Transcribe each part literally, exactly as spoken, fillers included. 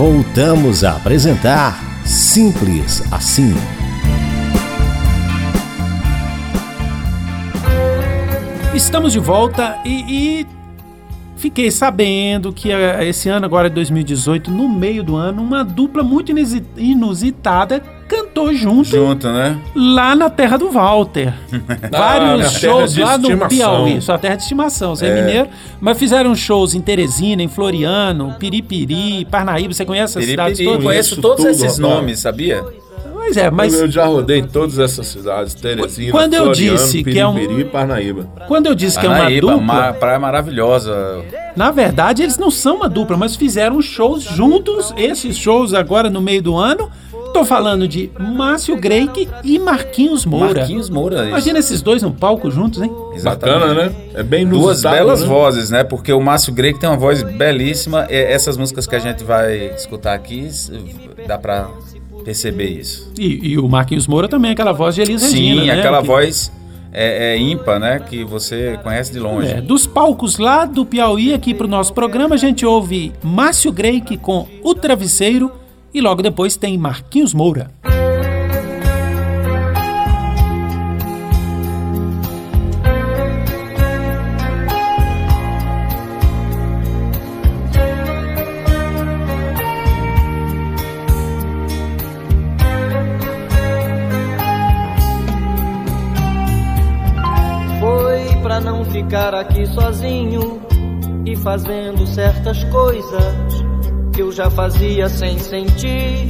voltamos a apresentar Simples Assim. Estamos de volta e, e fiquei sabendo que esse ano, agora de dois mil e dezoito, no meio do ano, uma dupla muito inusitada cantou junto, junto, né? Lá na terra do Walter. Vários ah, shows lá estimação. no Piauí, sua terra de estimação, você é. é mineiro, mas fizeram shows em Teresina, em Floriano, Piripiri, Parnaíba, você conhece essas cidades todas? Eu conheço todos tudo, esses rapaz. nomes, sabia? Pois é, mas... Eu já rodei em todas essas cidades, Teresina, quando eu Floriano, disse Piripiri que é um... e Parnaíba. Quando eu disse Parnaíba, que é uma dupla... uma praia maravilhosa. Na verdade, eles não são uma dupla, mas fizeram shows juntos, esses shows agora no meio do ano. Tô falando de Márcio Greik e Marquinhos Moura. Marquinhos Moura, isso. Imagina esses dois no palco juntos, hein? Exatamente. Bacana, né? É bem inusitado, duas belas né? vozes, né? Porque o Márcio Greik tem uma voz belíssima. E essas músicas que a gente vai escutar aqui, dá pra perceber isso. E, e o Marquinhos Moura também, aquela voz de Elis Regina, Sim, né? aquela que... voz é, é ímpar, né? Que você conhece de longe. É, dos palcos lá do Piauí aqui pro nosso programa, a gente ouve Márcio Greik com O Travesseiro e logo depois tem Marquinhos Moura. Foi pra não ficar aqui sozinho e fazendo certas coisas que eu já fazia sem sentir.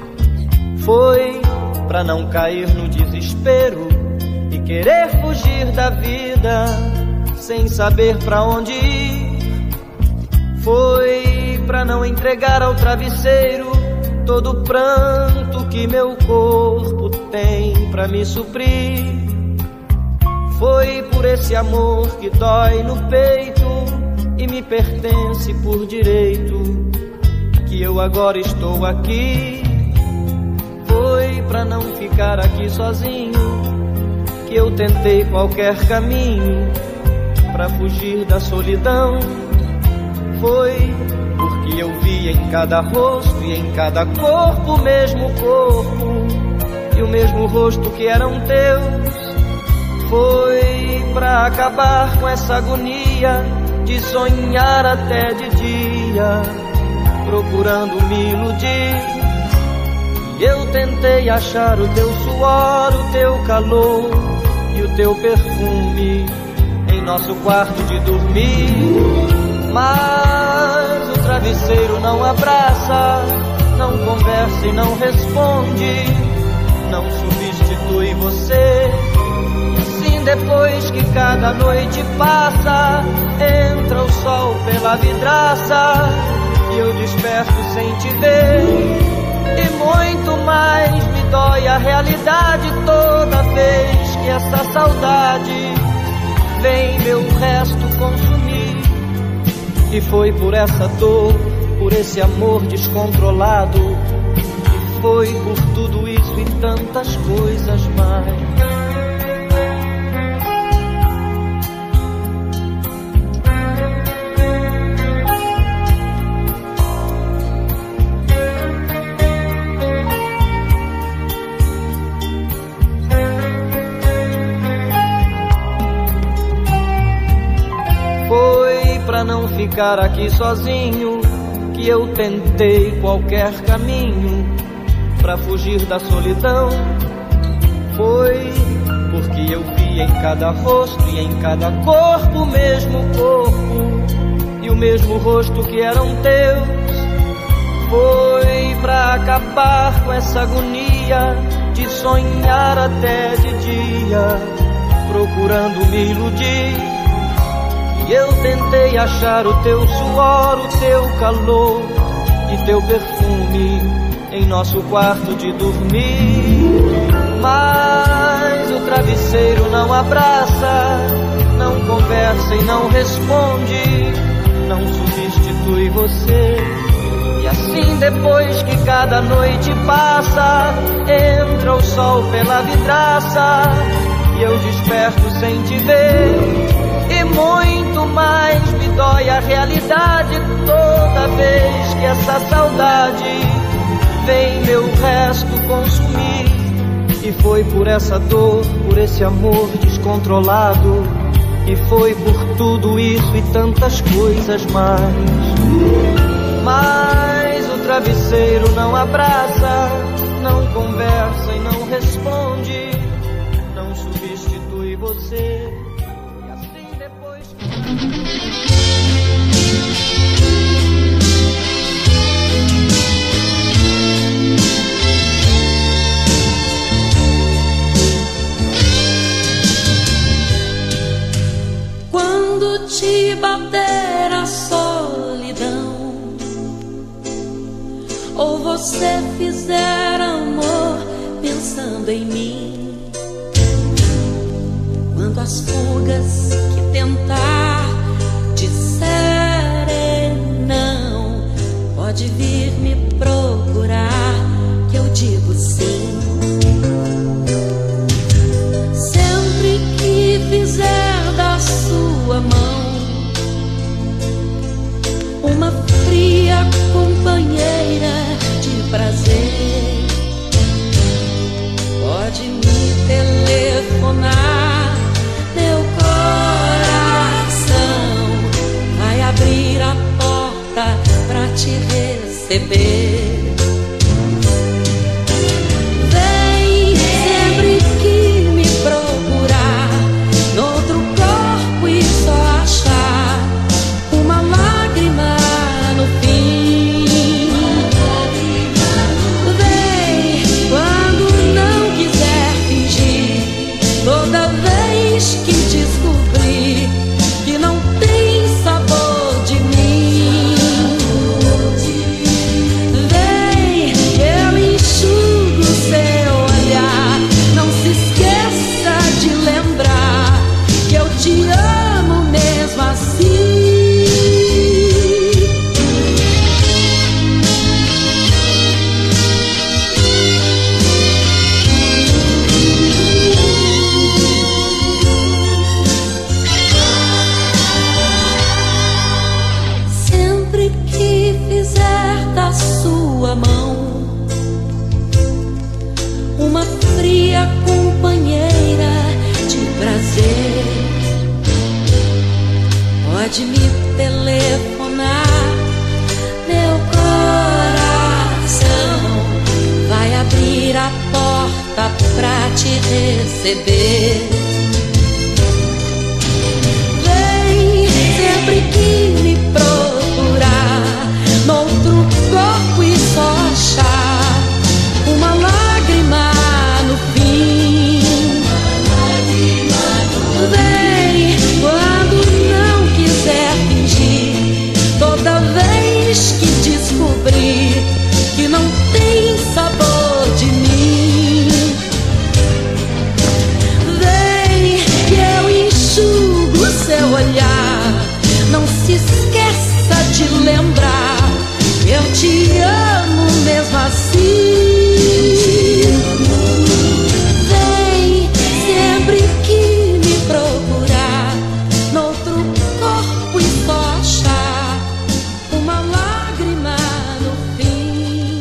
Foi pra não cair no desespero e querer fugir da vida sem saber pra onde ir. Foi pra não entregar ao travesseiro todo o pranto que meu corpo tem pra me suprir. Foi por esse amor que dói no peito e me pertence por direito que eu agora estou aqui. Foi pra não ficar aqui sozinho que eu tentei qualquer caminho pra fugir da solidão. Foi porque eu vi em cada rosto e em cada corpo o mesmo corpo e o mesmo rosto que eram teus. Foi pra acabar com essa agonia de sonhar até de dia, procurando me iludir. E eu tentei achar o teu suor, o teu calor e o teu perfume em nosso quarto de dormir. Mas o travesseiro não abraça, não conversa e não responde, não substitui você. E assim depois que cada noite passa, entra o sol pela vidraça e eu desperto sem te ver. E muito mais me dói a realidade toda vez que essa saudade vem meu resto consumir. E foi por essa dor, por esse amor descontrolado, e foi por tudo isso e tantas coisas mais. Pra não ficar aqui sozinho que eu tentei qualquer caminho pra fugir da solidão. Foi porque eu vi em cada rosto e em cada corpo o mesmo corpo e o mesmo rosto que eram teus. Foi pra acabar com essa agonia de sonhar até de dia, procurando me iludir. E eu tentei achar o teu suor, o teu calor e teu perfume em nosso quarto de dormir. Mas o travesseiro não abraça, não conversa e não responde, não substitui você. E assim depois que cada noite passa, entra o sol pela vidraça e eu desperto sem te ver. E muito mais me dói a realidade toda vez que essa saudade vem meu resto consumir. E foi por essa dor, por esse amor descontrolado, e foi por tudo isso e tantas coisas mais. Mas o travesseiro não abraça, não conversa e não responde, não substitui você. E assim depois... Quando te bater a solidão, ou você fizer amor pensando em mim, quando as fugas que tentar disserem não, pode vir me procurar, que eu digo sim. Sempre que fizer da sua mão uma fria companheira de prazer, pode me telefonar, meu coração vai abrir a porta pra te receber. Vem sempre que me procurar, noutro corpo e só achar uma lágrima no fim. Vem quando não quiser fingir, toda vez que descobrir que não tem sabor de mim. Vem que eu enxugo seu olhar, não se esqueça de lembrar que eu te amo mesmo assim. Sempre que fizer da sua mão uma fria companheira de prazer, pode me telefonar, meu coração vai abrir a porta pra te receber. Vem sempre que me procurar, noutro corpo e só achar uma lágrima no fim. Vem quando não quiser fingir, toda vez que descobrir que não tem sabor de mim. Vem que eu enxugo seu olhar, não se esqueça de lembrar que eu te amo mesmo assim. Vem sempre que me procurar, noutro corpo e só achar uma lágrima no fim.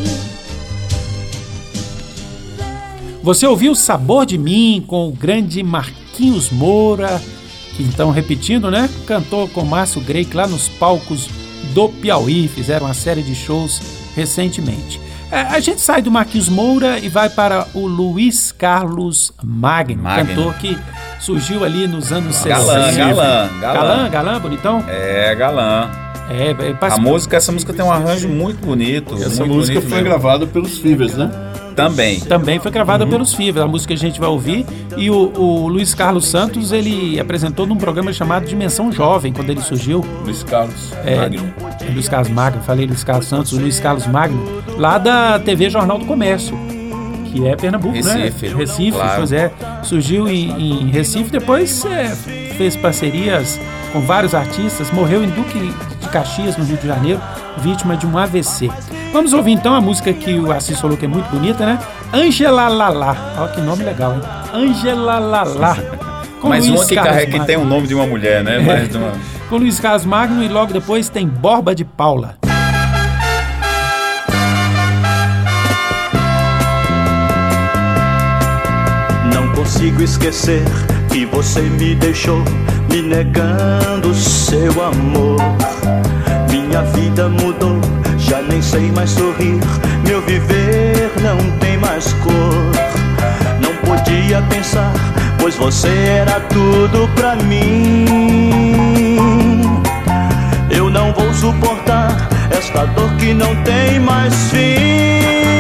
Você ouviu o Sabor de Mim com o grande Marquinhos Moura, que então, repetindo, né, cantou com Márcio Greik lá nos palcos do Piauí, fizeram uma série de shows recentemente. É, a gente sai do Marquinhos Moura e vai para o Luiz Carlos Magno, Magno. cantor que surgiu ali nos anos Galã, sessenta. galã, galã. Galã, galã, bonitão? É, galã. É, é, A parece- música, essa música tem um arranjo muito bonito. Essa muito música bonito foi mesmo. gravada pelos Fivers, né? Também. Também foi gravada pelos Fivers, a música que a gente vai ouvir. E o, o Luiz Carlos Santos, ele apresentou num programa chamado Dimensão Jovem, quando ele surgiu. Luiz Carlos É, Magno. Luiz Carlos Magno, falei Luiz Carlos Santos, o Luiz Carlos Magno, lá da T V Jornal do Comércio, que é Pernambuco, Recife, né? Recife, claro. pois é. Surgiu em, em Recife, depois é, fez parcerias com vários artistas, morreu em Duque de Caxias, no Rio de Janeiro, vítima de um A V C. Vamos ouvir então a música que o Assis falou que é muito bonita, né? Angela Lalá. Olha que nome legal, hein? Angela Lalá. Com Mais Luiz uma que, Carlos carrega, que Magno. tem o nome de uma mulher, né? Mais de uma... Com Luiz Carlos Magno, e logo depois tem Borba de Paula. consigo esquecer que você me deixou, me negando seu amor. Minha vida mudou, já nem sei mais sorrir, meu viver não tem mais cor. Não podia pensar, pois você era tudo pra mim. Eu não vou suportar esta dor que não tem mais fim.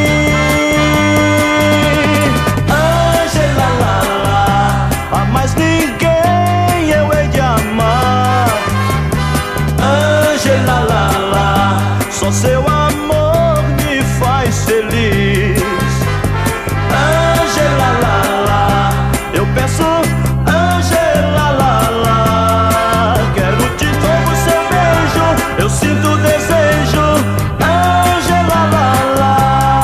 Ângela, lá, lá, a mais ninguém eu hei de amar. Ângela, lá, lá, só seu amor me faz feliz. Ângela, lá, lá, eu peço, Ângela, lá, lá, quero de novo seu beijo, eu sinto desejo. Ângela, lá, lá.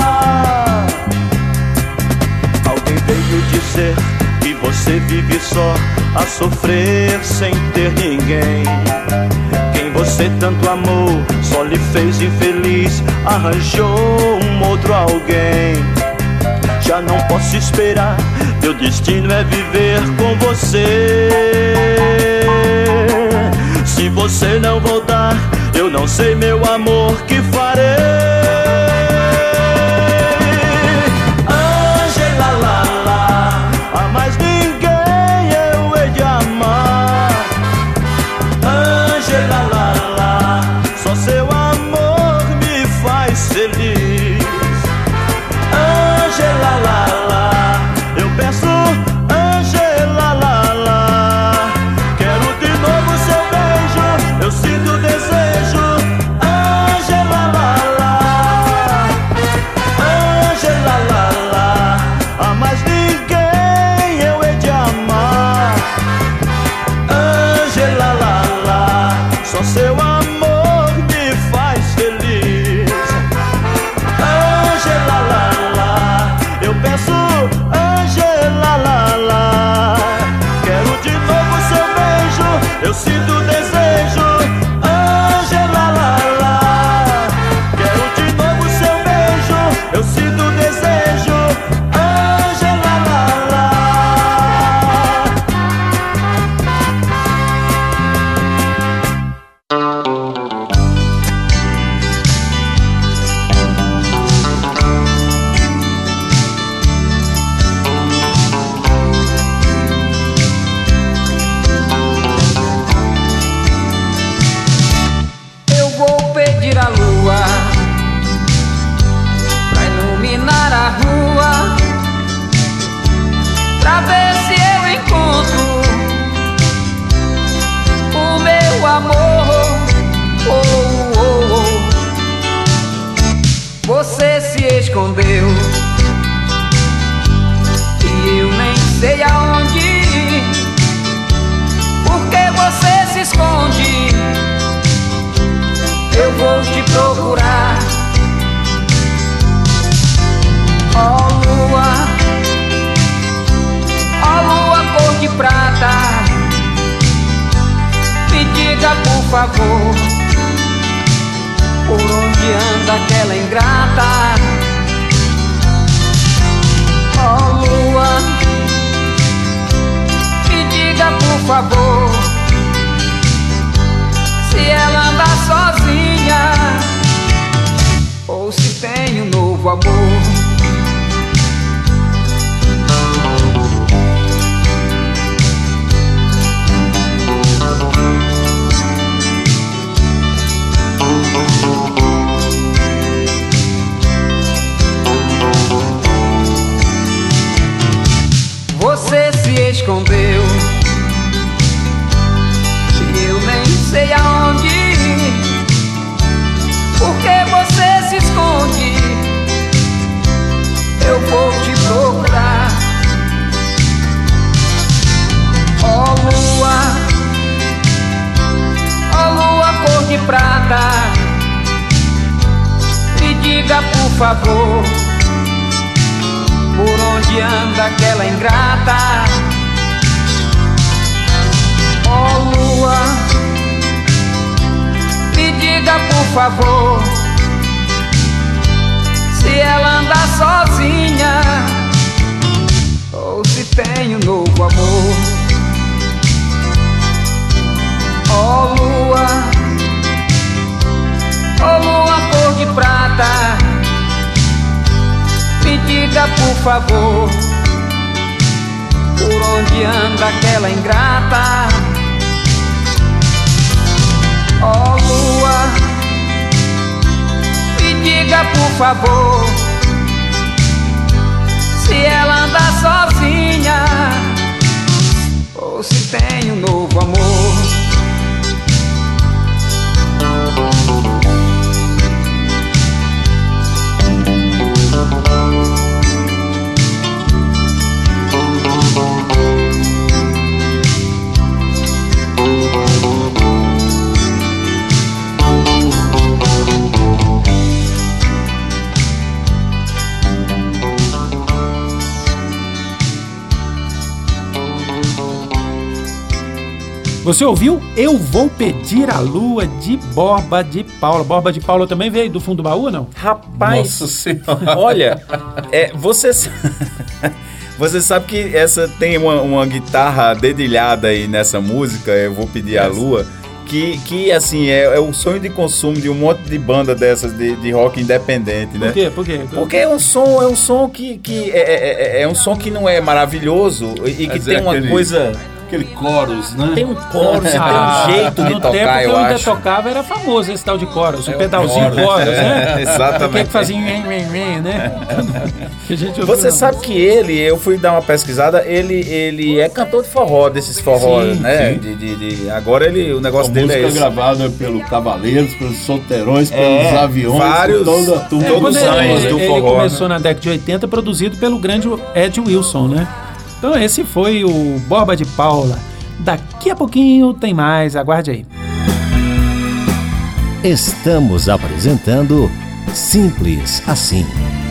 Alguém veio dizer que você vive só, a sofrer sem ter ninguém. Quem você tanto amou só lhe fez infeliz, arranjou um outro alguém. Já não posso esperar, meu destino é viver com você. Se você não voltar, eu não sei, meu amor, que farei. Ângela, lá, lá, a mais ninguém eu hei de amar. Ângela, lá, lá, só seu amor me faz feliz. Ângela, lá, lá, eu peço, Ângela, lá, lá, quero de novo seu beijo, eu sinto desejo. Ângela, lá, lá, Ângela, lá, lá, a mais ninguém eu hei de amar. Ângela, lá, lá, só seu amor me faz feliz. Ângela, lá, lá, eu peço, Ângela, lá, lá, quero de novo seu beijo, eu sinto desejo. Ângela, lá, lá, quero de novo seu beijo, eu sinto desejo. Ângela, lá, lá. Eu vou pedir a lua pra iluminar a rua, pra ver se eu encontro o meu amor. Oh, oh, oh. Você se escondeu e eu nem sei aonde ir. Por que você se esconde? Eu vou te procurar. Ó lua, ó lua cor de prata, me diga por favor, por onde anda aquela ingrata. Ó lua, me diga por favor, se ela anda sozinha ou se tem um novo amor. Você se escondeu e eu nem sei aonde ir. Por que você se esconde? Eu vou te procurar. Ó lua, ó lua cor de prata, me diga por favor, por onde anda aquela ingrata. Ó lua, me diga por favor, se ela anda sozinha ou se tem um favor. Por onde anda aquela ingrata? Ó lua, me diga por favor, se ela anda sozinha ou se tem um novo amor. Você ouviu? Eu Vou Pedir a Lua, de Borba de Paula. Borba de Paula também veio do fundo do baú ou não? Rapaz, Nossa Senhora. olha, é, você, você sabe que essa tem uma, uma guitarra dedilhada aí nessa música, Eu Vou Pedir a Lua, que, que assim, é, é o sonho de consumo de um monte de banda dessas de, de rock independente, né? Por quê? Por quê? Porque é um som, é um som que, que é, é, é um som que não é maravilhoso e que Mas tem é uma aquele- coisa... Aquele chorus, né? Tem um chorus, Ah, tem um jeito de no tocar, tempo que eu eu ainda acho. tocava era famoso esse tal de chorus, o É o pedalzinho chorus, chorus, é, né? exatamente. Aquele que fazia nhen, nhen, nhen, né? Que a gente ouviu Você na sabe música. que ele, eu fui dar uma pesquisada, ele, ele é cantor de forró, desses forró, Sim, né? sim. De, de, de- agora ele, o negócio A dele música é esse. gravada pelo Cavaleiros, pelos Solteirões, É, pelos Aviões, vários- por toda a turma. É, todos quando os ele, anos do ele forró, começou na década de oitenta, produzido pelo grande Ed Wilson, né? Então esse foi o Borba de Paula. Daqui a pouquinho tem mais, aguarde aí. Estamos apresentando Simples Assim.